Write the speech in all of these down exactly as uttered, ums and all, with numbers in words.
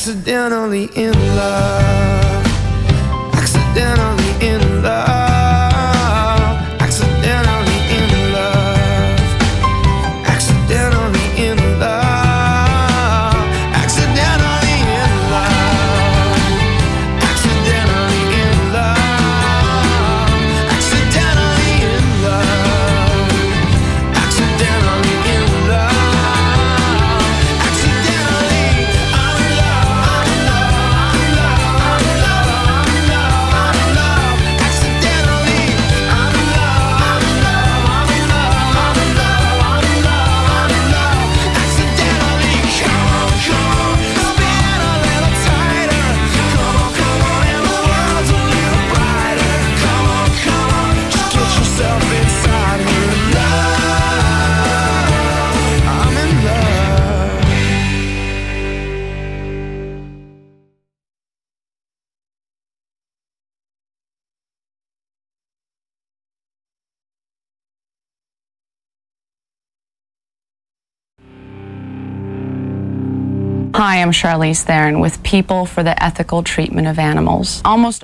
Accidentally in love, accidentally in love, accidentally in love, accidentally in love, accidentally in love, accidentally in love, accidentally in love, accidentally in love, accidentally I'm in love, I'm in love, I'm in love, I'm in love, I'm in love, accidentally I'm in love, I'm in love, I'm in love, I'm in love, I'm in love, I'm in love, accidentally. Come on, come on, spin a little tighter. Come on, come on, and the world's a little brighter. Come on, come on, just get yourself inside her love. I'm in love. Hi, I'm Charlize Theron with People for the Ethical Treatment of Animals. Almost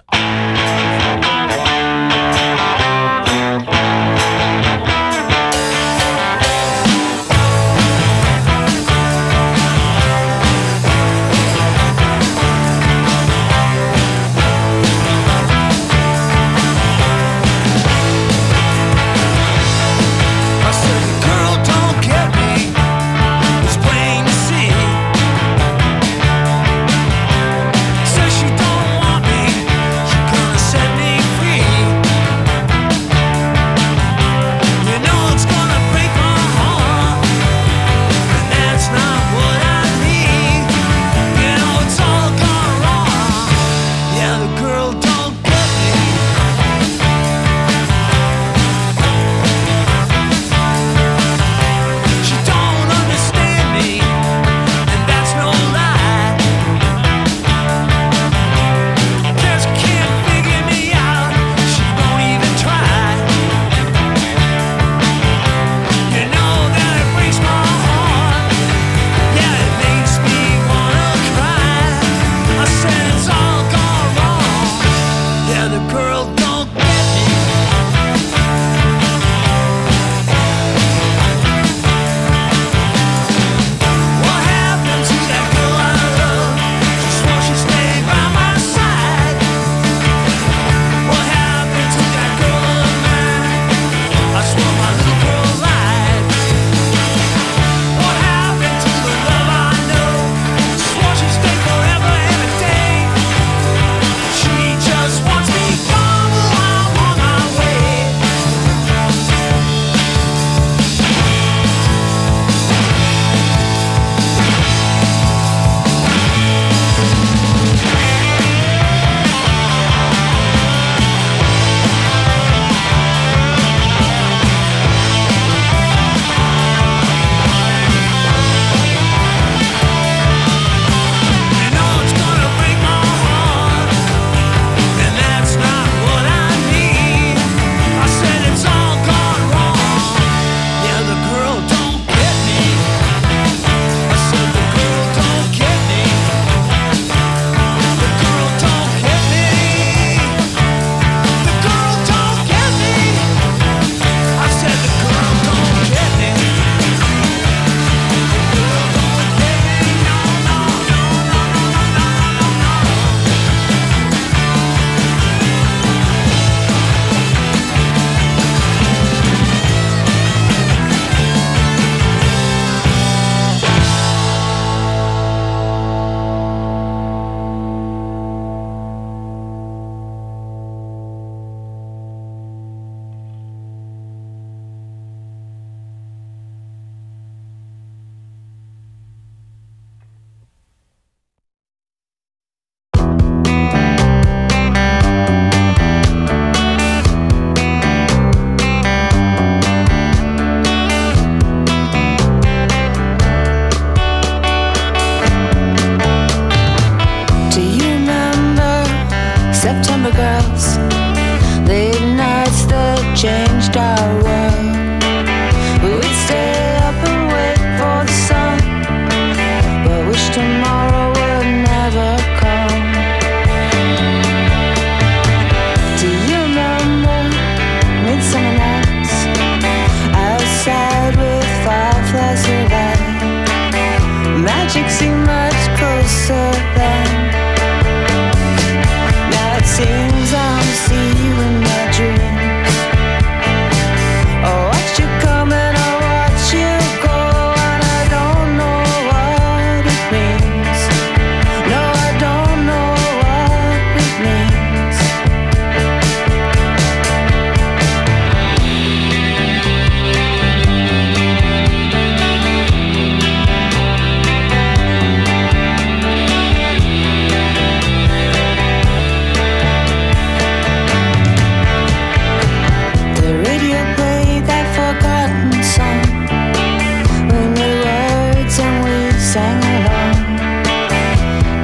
I said the girl don't get me, it's plain to see. Says she don't want me, she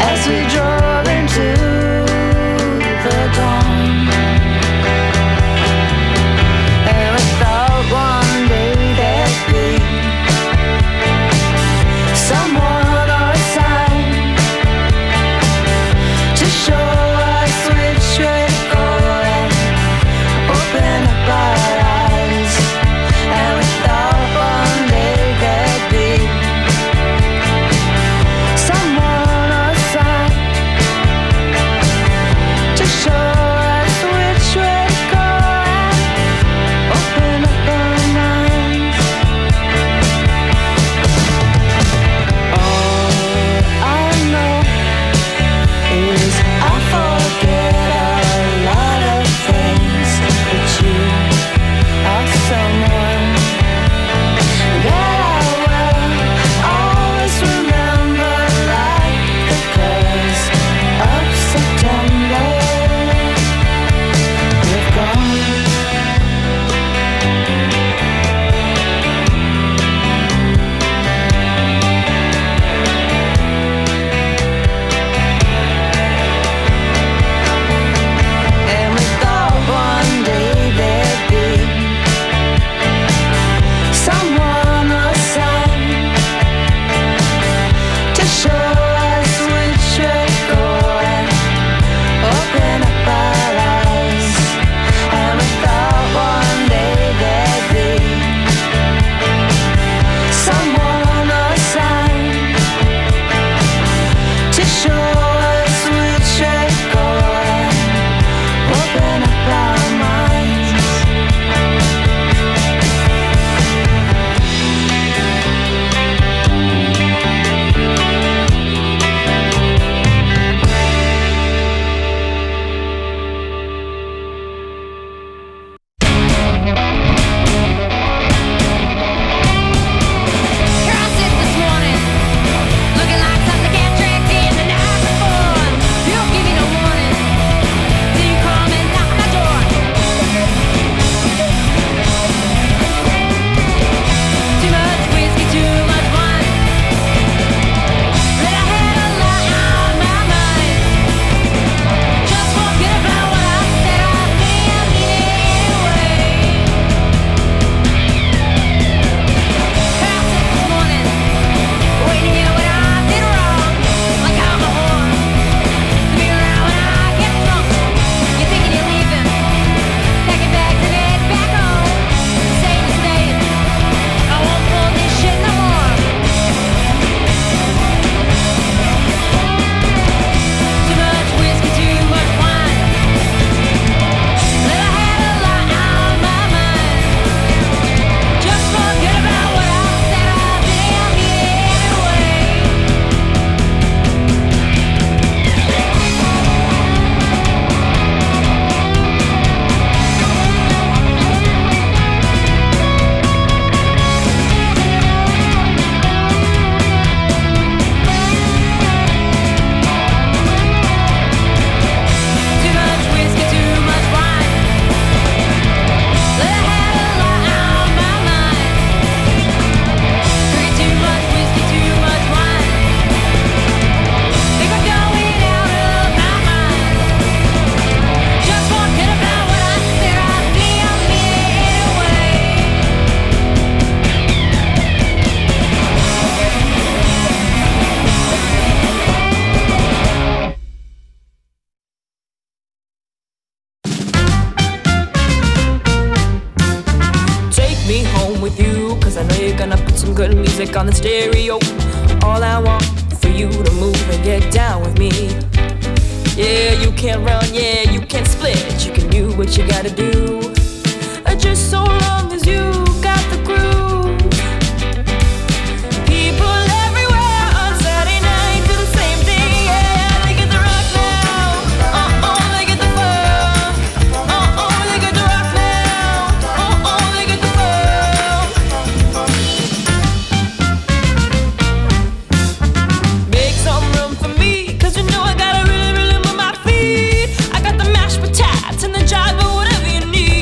as we drove into the dawn. And we thought one day there'd be someone or a sign to show us which way to go and open up our eyes. And we thought one day there'd be someone or a sign to show us which way to go and open up our minds. All I know is I forget a lot of things, but you are someone that I will always remember, like the colors of September. You've gone. And we thought one day there'd be someone or sign to show us which way to go and open up our eyes. And we thought one day there'd be someone or sign to show us which way to go and open up our minds. Here I sit this morning, looking like something cat tricked in the night before. You don't give me no warning till you come and knock my door. Too much whiskey, too much wine, but I had a lot on my mind. Just forget about what I said, I think I mean it anyway. Here I sit this morning, waiting to hear what I did wrong. Like I'm a whore, to be around when I get drunk. You're thinking you're leaving, pack your bags and head back home. Say you stay, I won't pull this shit no more. Too much whiskey, too much wine, but I had a lot on my mind. Just forget about what I said, I think I mean it anyway. Too much whiskey, too much wine, but I had a lot on my mind. Drink too much whiskey, too much wine, think I'm going out of my mind. Just forget about what I said, I think I mean it anyway. Take me home with you, cause I know you're gonna put some good music on the stereo. All I want for you to move and get down with me. Yeah, you can't run, yeah, you can't split. You can do what you gotta do, uh, just so long as you got the groove. People everywhere on Saturday night do the same thing, yeah. They get the rock now, uh-oh, they get the fun. Uh-oh, they get the rock now, uh-oh, they get the fun. Make some room for me, cause you know I gotta really, really move my feet. I got the mashed potatoes and the jive, but whatever you need.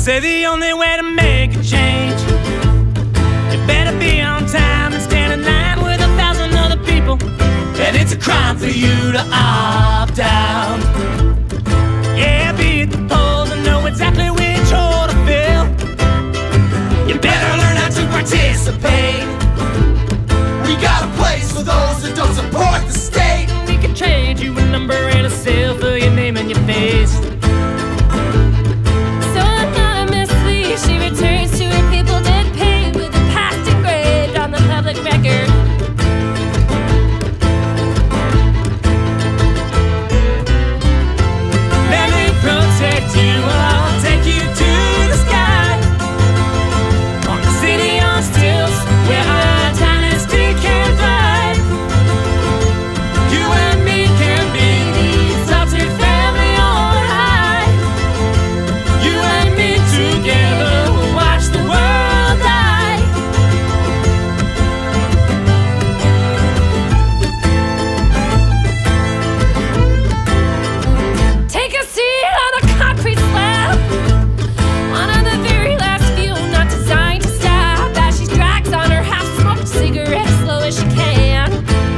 say the only way to make a change, you better be on time and stand in line with a thousand other people. And it's a crime for you to opt out. Yeah, be at the polls and know exactly which hole to fill. You better learn how to participate. We got a place for those that don't support the state. We can trade you a number and a cell for your name and your face. So anonymously, she returns to her people dead paid with the past engraved on the public record. Let me protect you, I'll take you to the sky. On the city on stilts, where our dynasty can thrive. You and me can be the exalted family on high. You and me together will watch the world die. Take a seat on a concrete slab, one of the very last few not designed to stab. As she drags on her half-smoked cigarette as slow as she can.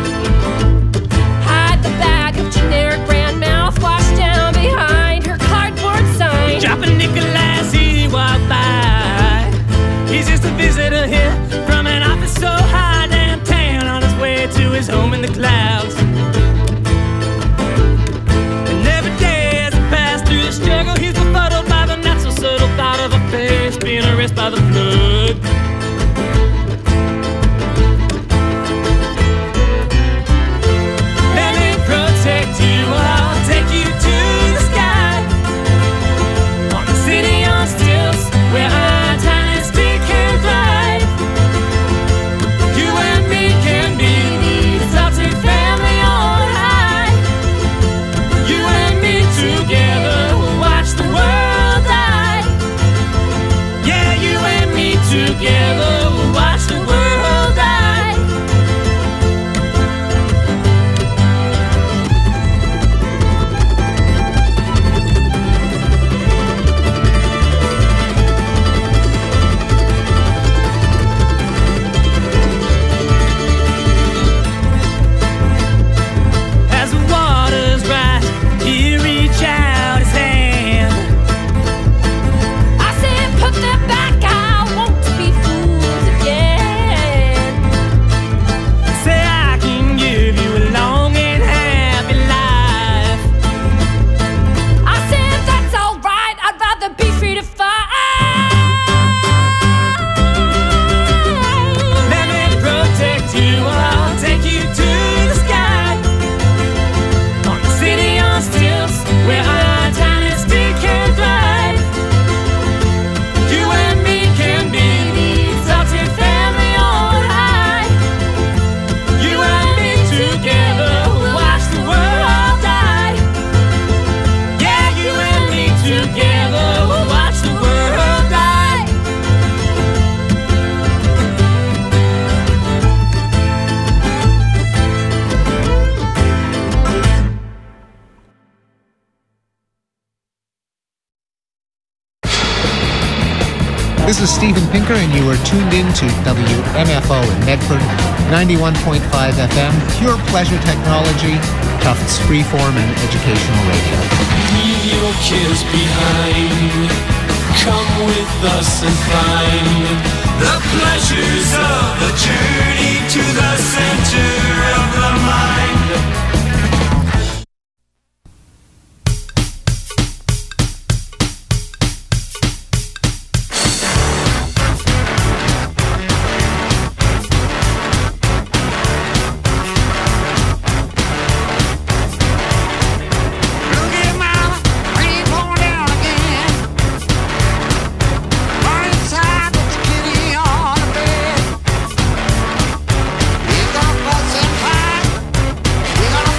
Hide the bag of generic brand mouthwash down behind her cardboard sign. Dropping Nikolai as he walked by. He's just a visitor here from an office so high downtown, on his way to his home in the clouds. And every day as he passed through the struggle, he's befuddled by the not so subtle thought of a face being erased by the flood. Let me protect you, I'll take you to the sky. On the city on stilts, where our dynasty can thrive. You and me can be the exalted family on high. You and me together will watch the world die. Yeah, you and me together will watch the world die. As the waters rise, he reach out his hand. I said, put that back, I want to be fooled again. Say I can give you a long and happy life. I said, that's alright, I'd rather be free to fight. Let me protect you, I'll take you to the sky. On the city on stilts, where our dynasty can thrive. You and me can be the exalted family on high. You and me together will watch the world die. Yeah, you and me together will watch the world die. This is Steven Pinker, and you are tuned in to W M F O in Medford, ninety-one point five F M, pure pleasure technology, Tufts freeform and educational radio. Leave your kids behind. Come with us and find the pleasures of the journey to the center of the mind. Look at mama, rain pouring down again. Run inside with the kitty on the bed. We're gonna fuss and fight. We're gonna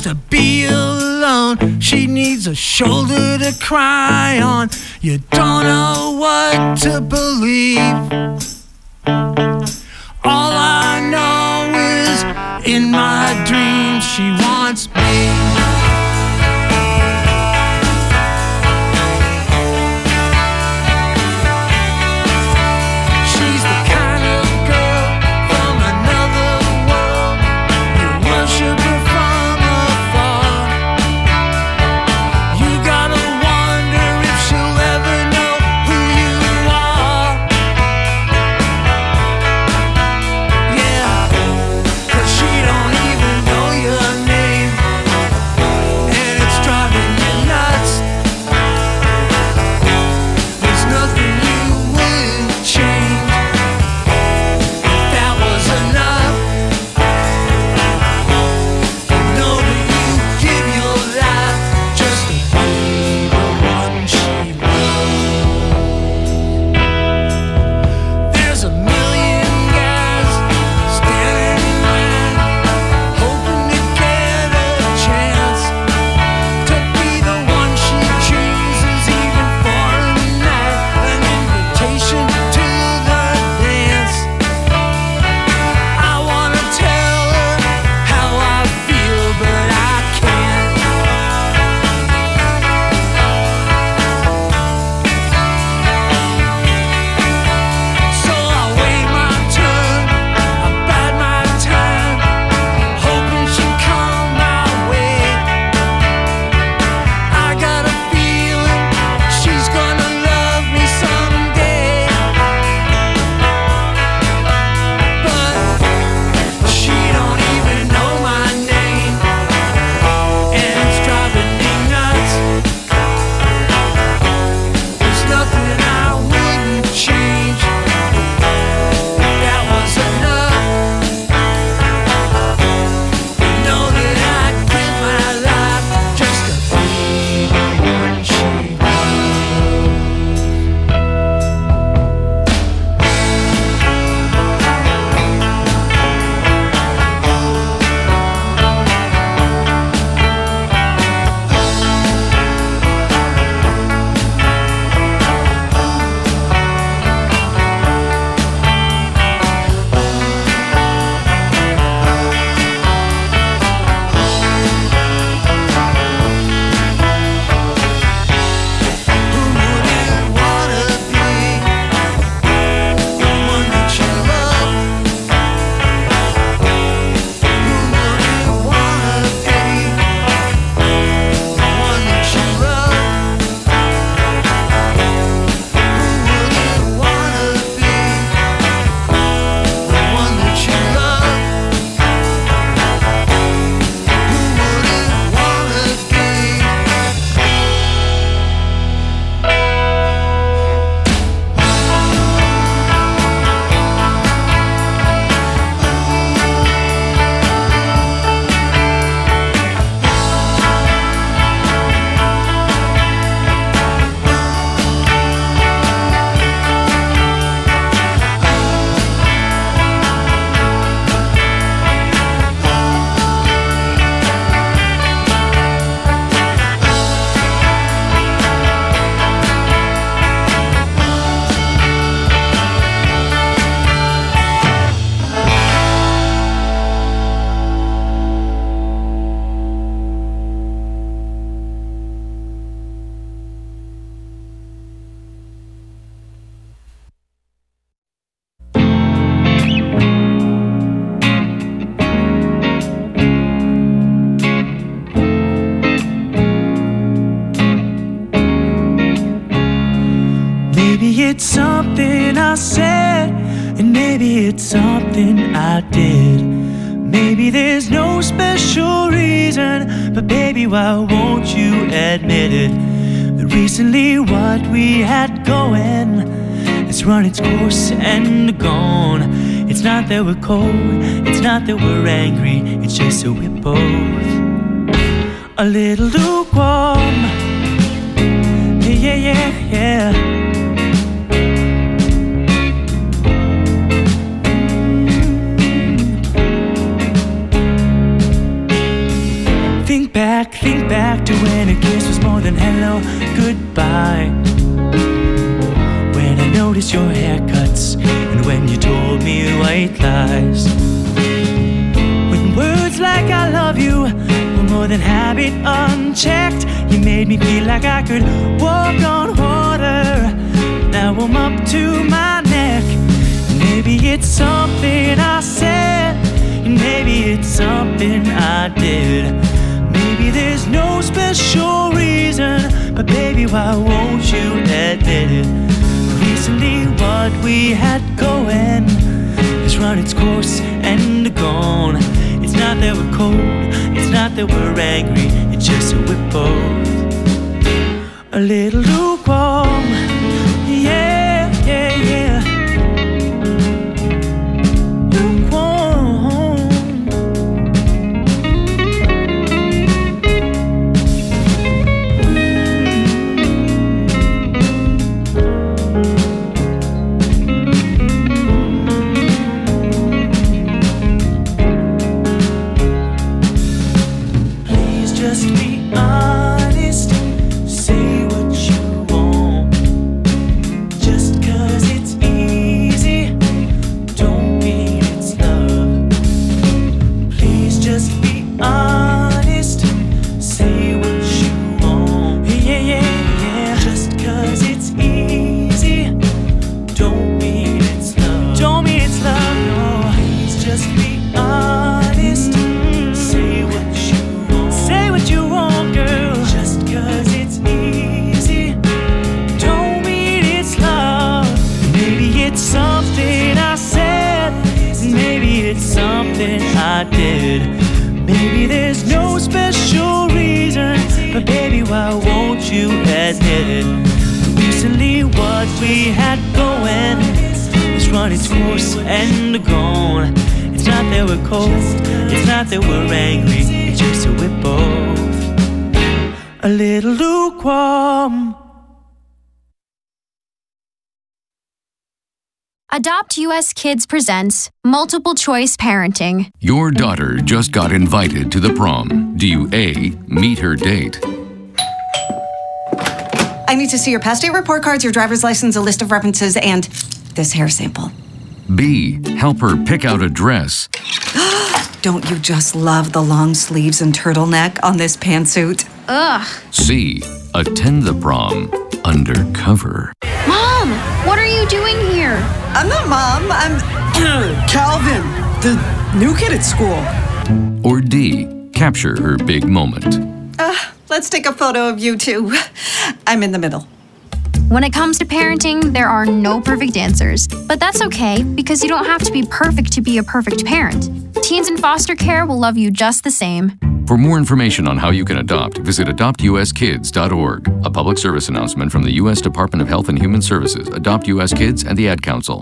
to be alone. She needs a shoulder to cry on. You don't know what to believe. All I know is in my dreams she wants me. it's something I said, and maybe it's something I did. Maybe there's no special reason, but baby, why won't you admit it? That recently what we had going has run its course and gone. It's not that we're cold, it's not that we're angry, it's just that we're both a little lukewarm. Yeah, yeah, yeah, yeah. back to when a kiss was more than hello, goodbye. When I noticed your haircuts and when you told me white lies. When words like I love you were more than habit unchecked, you made me feel like I could walk on water. Now I'm up to my neck. Maybe it's something I said, and maybe it's something I did. Maybe there's no special reason, but baby, why won't you admit it? Recently what we had going has run its course and gone. It's not that we're cold, it's not that we're angry, it's just that we're both a little lukewarm. Yeah, yeah, yeah. Lukewarm. Please just be honest. Say what you want. Just 'cause it's easy, don't mean it's love. Please just be honest. Say what you want. Yeah, yeah, yeah. Just 'cause it's easy, don't mean it's love. Don't mean it's love, no. Please just be honest. Say what you want. Say what you want, girl. Just 'cause it's easy, don't mean it's love. Maybe it's something I said, maybe it's something I did. Maybe there's no special reason, but baby, why won't you admit it? Recently what we had going has run its course and gone. It's not that we're cold, it's not that we're angry, it's just that we're both a little lukewarm. Adopt U S Kids presents Multiple Choice Parenting. Your daughter just got invited to the prom. Do you A, meet her date? I need to see your past date report cards, your driver's license, a list of references, and this hair sample. B, help her pick out a dress? Don't you just love the long sleeves and turtleneck on this pantsuit? Ugh. C, attend the prom undercover. Mom, what are you doing here? I'm not Mom, I'm Calvin, the new kid at school. Or D, capture her big moment. Uh, let's take a photo of you two. I'm in the middle. When it comes to parenting, there are no perfect answers. But that's okay, because you don't have to be perfect to be a perfect parent. Teens in foster care will love you just the same. For more information on how you can adopt, visit adopt u s kids dot org. A public service announcement from the U S Department of Health and Human Services, Adopt U S Kids, and the Ad Council.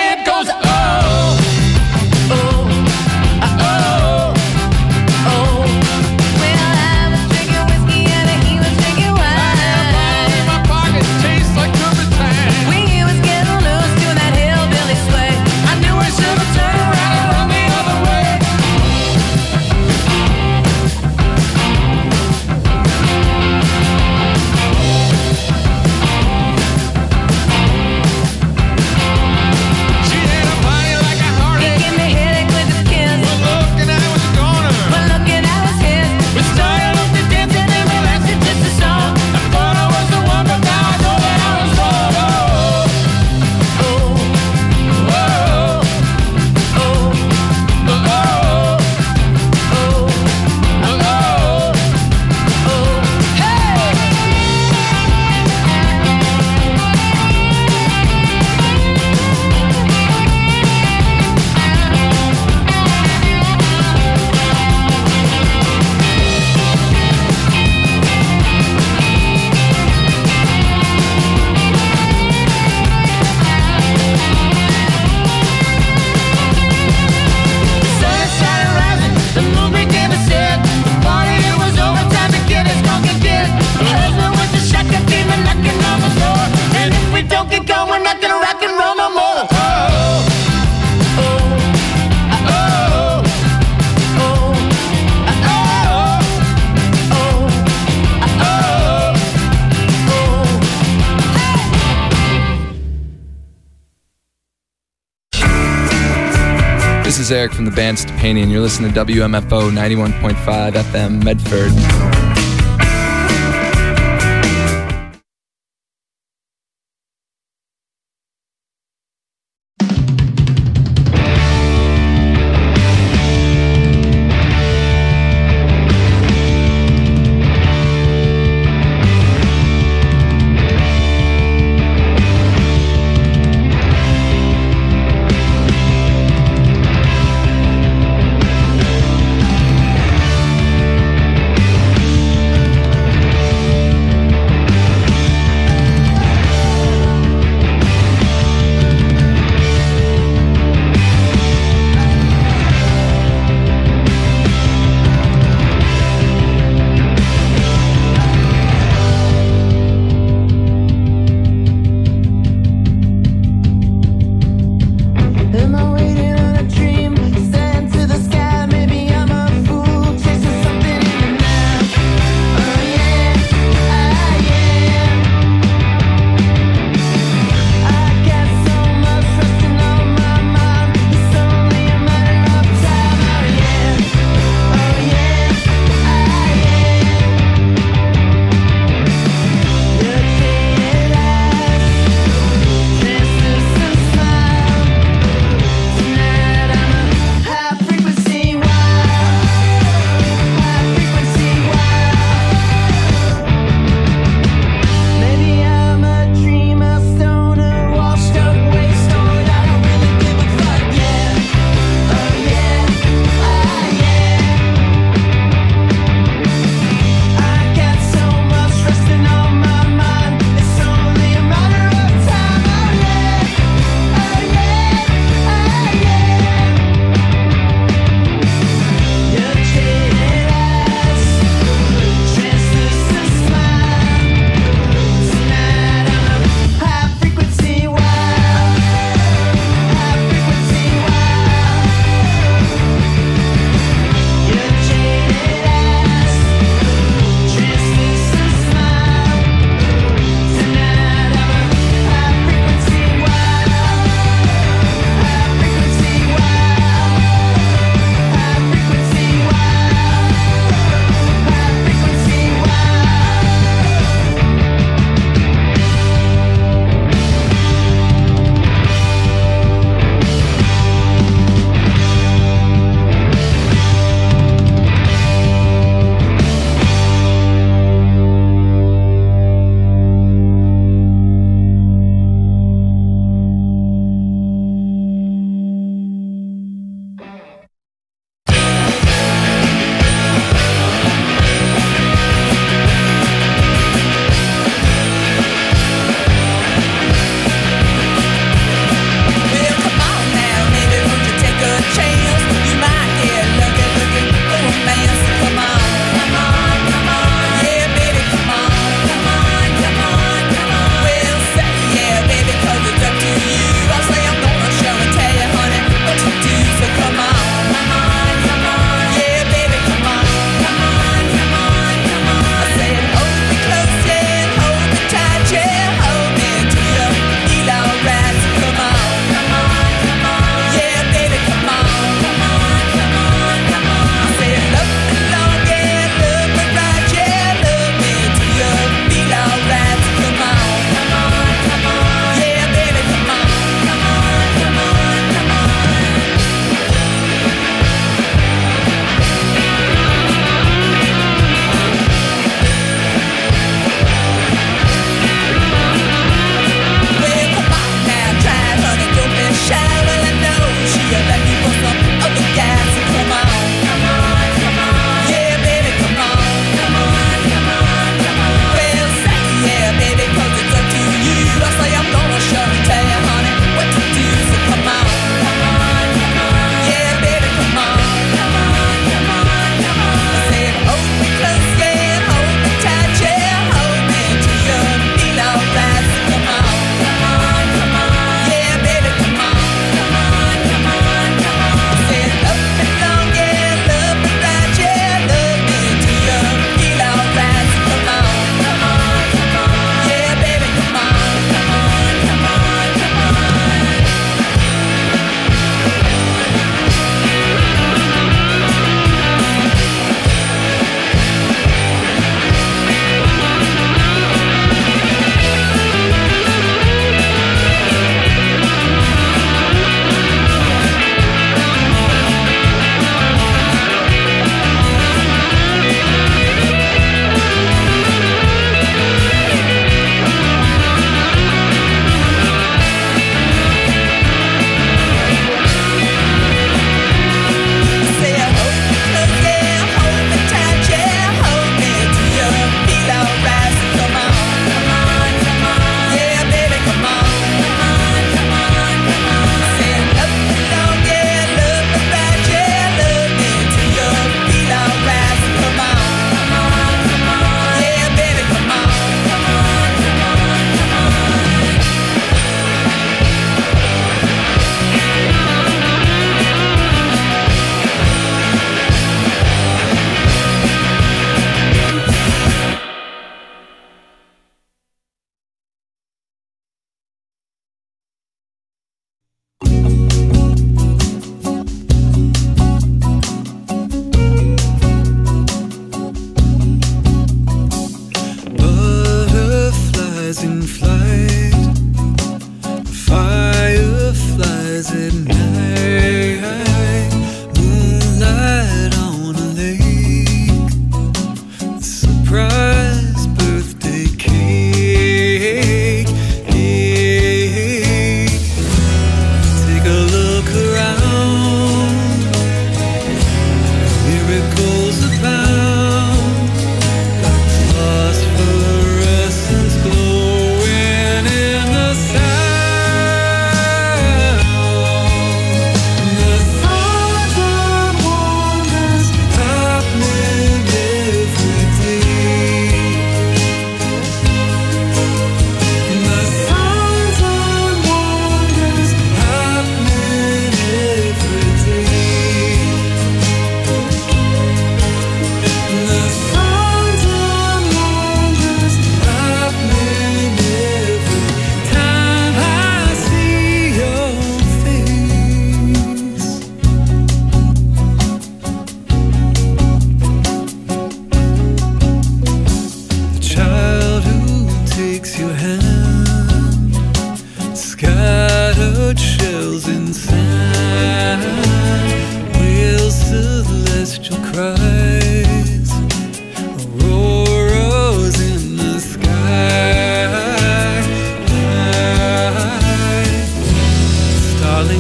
it goes, oh, oh, oh, oh. Well, I was drinking whiskey and he was drinking wine. I had a bottle in my pocket, tastes like turpentine. When he was getting loose, doing that hillbilly sway, I knew I should have turned around and run the other way. She had a body like a heartache. He gave me a headache with his kiss. One look and I was a goner. One look and I was his. We started off the dancing and we lasted just a song. I thought I was the one, but now I know that I was wrong. Oh, oh, oh, oh, oh, oh, oh, oh, oh, hey. The sun started rising, the moon began to set. The party it was over, time to get his funky kid. The husband with the shotgun came and knocking on the door. And if we don't get going, we're not gonna rock and roll no more. Oh, oh, oh, oh, oh, oh, oh. This is Eric from the band Stepani, and you're listening to W M F O ninety-one point five F M Medford. Oh,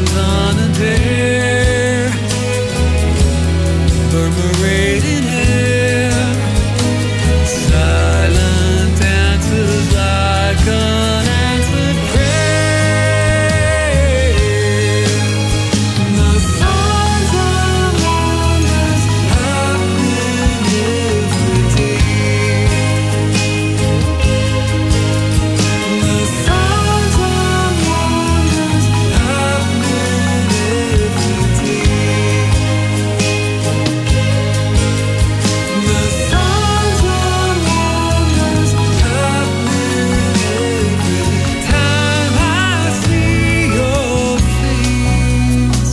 was on a dare, murmurating air, silent answers like unanswered prayer. The songs of wonders happen every day. The songs of wonders happen every day. The songs of wonders happen every time I see your face.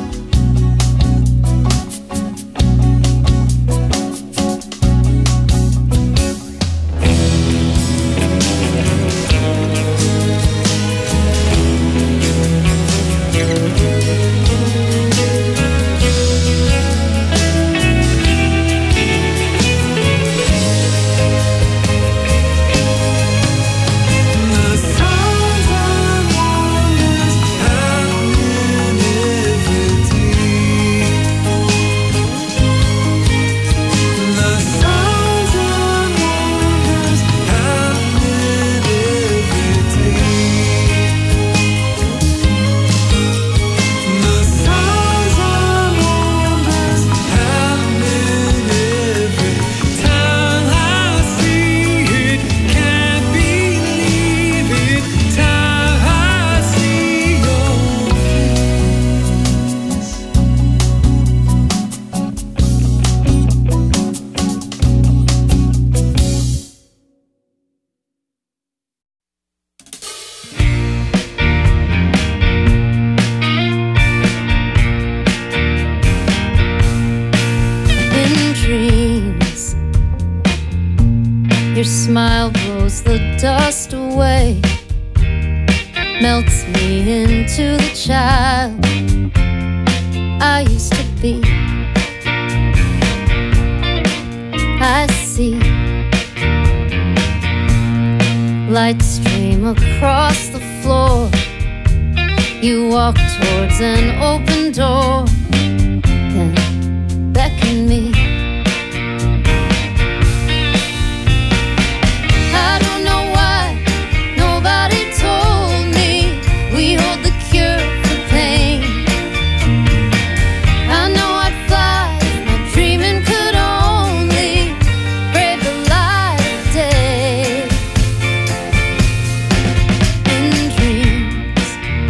The songs of wonders happen every day. The songs of wonders happen every day. The songs of wonders happen every time I see it. Can't believe it. Time I see your In dreams, your smile blows the dust away, melts me into the child I used to be. I see light stream across the floor. You walk towards an open door, then beckon me. I don't know why nobody told me we hold the cure for pain. I know I'd fly if my dreaming could only brave the light of day. In dreams,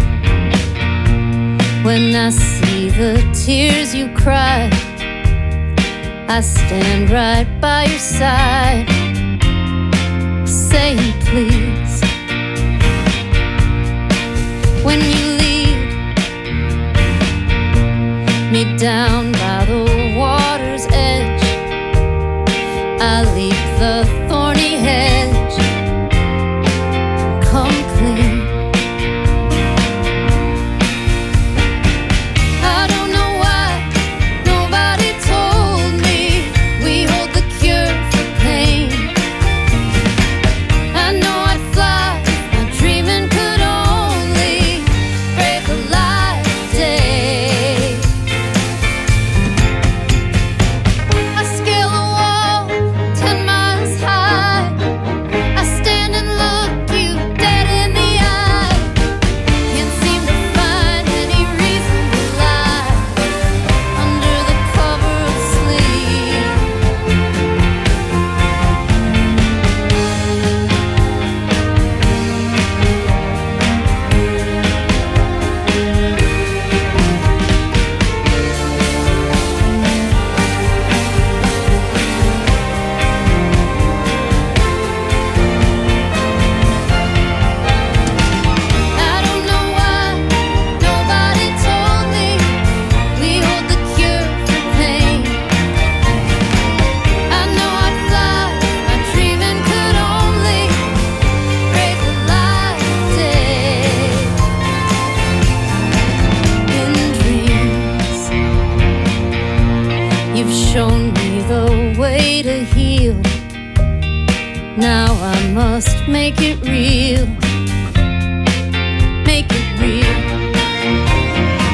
when I see the tears you cry, I stand right by your side, saying please. When you lead me down by the water's edge, I leap the thorny hedge, come clean. I don't know why nobody told me we hold the cure for pain. I know I'd fly if my dreaming could only brave the light of day. I scale a wall ten miles high. I stand and look you dead in the eye. Can't seem to find any reason to lie under the cover of sleep. I don't know why nobody told me we hold the cure for pain. I know I'd fly if my dreaming could only brave the light of day. In dreams, you've shown me the way to heal. Now I must make it real, make it real.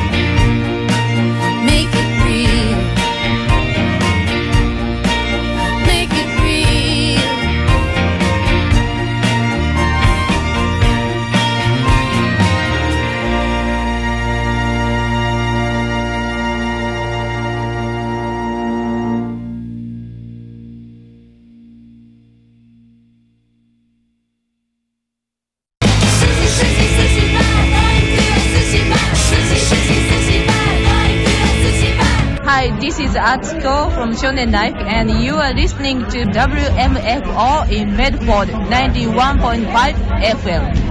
Hi, this is Atsuko from Shonen Life, and you are listening to W M F O in Medford ninety-one point five F M.